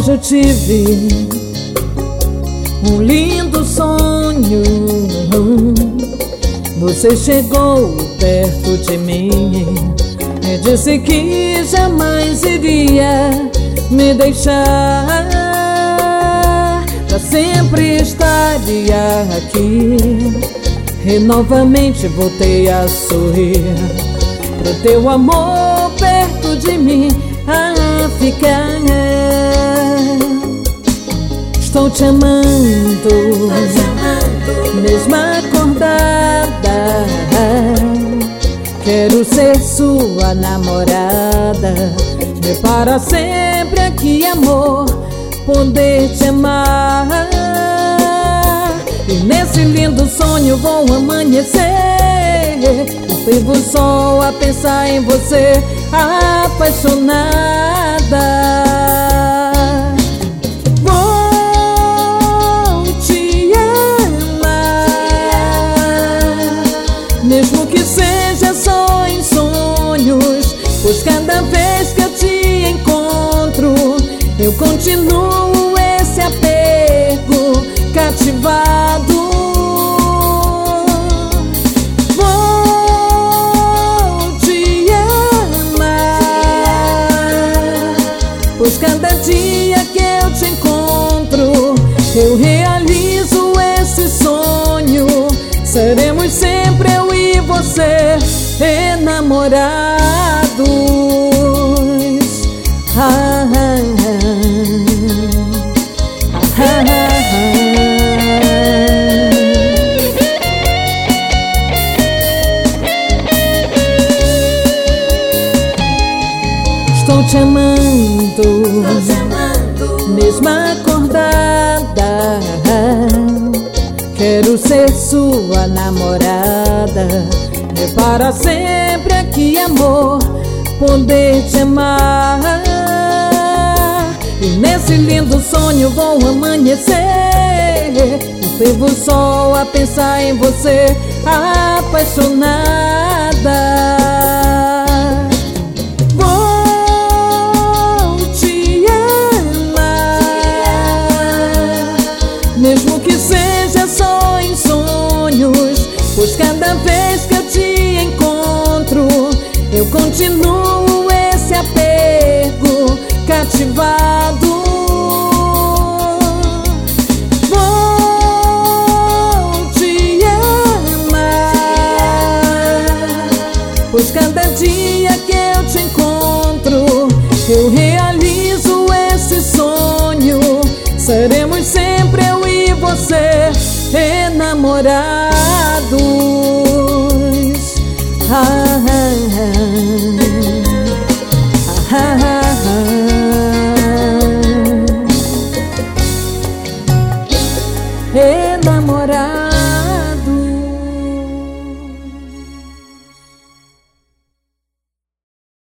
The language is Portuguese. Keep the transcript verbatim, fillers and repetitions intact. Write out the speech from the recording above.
hoje eu tive um lindo sonho. Você chegou perto de mim e disse que jamais iria me deixar. Pra sempre estaria aqui e novamente voltei a sorrir pro teu amor perto de mim a ficar. Estou te amando, mesmo acordada. Quero ser sua namorada e para sempre aqui, amor, poder te amar. E nesse lindo sonho vou amanhecer, não vivo só a pensar em você, apaixonada. Mesmo que seja só em sonhos, pois cada vez que eu te encontro eu continuo esse apego cativado. Vou te amar, pois cada dia que eu te encontro eu realizo esse sonho. Seremos sempre eu e você enamorados. Ah, ah, ah, ah, ah. Estou te amando, mesmo acordada. Quero ser sua namorada e para sempre aqui, amor, poder te amar. E nesse lindo sonho vou amanhecer, não vivo só a pensar em você, apaixonada. Vou te amar, mesmo que seja só em sonhos, pois cada vez que eu te encontro eu continuo esse apego cativado. Vou te amar, pois cada dia que eu te encontro eu realizo esse sonho. Seremos sempre eu e você enamorados.